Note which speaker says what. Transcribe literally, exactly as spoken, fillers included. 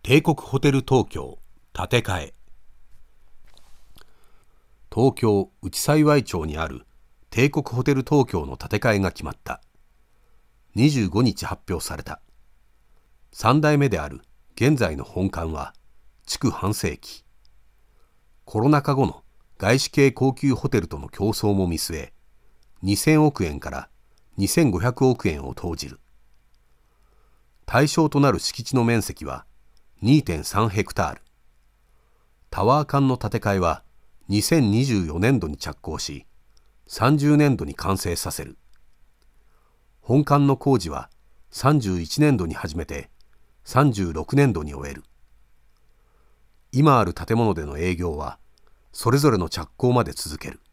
Speaker 1: 帝国ホテル東京建て替え。東京内幸町にある帝国ホテル東京の建て替えが決まった。にじゅうごにち発表された。さんだいめである現在の本館は築半世紀。コロナ禍後の外資系高級ホテルとの競争も見据え、にせんおくえんからにせんごひゃくおくえんを投じる。対象となる敷地の面積は にてんさん ヘクタール。タワー間の建て替えはにせんにじゅうよねんどに着工し、さんじゅうねんどに完成させる。本館の工事はさんじゅういちねんどに始めてさんじゅうろくねんどに終える。今ある建物での営業はそれぞれの着工まで続ける。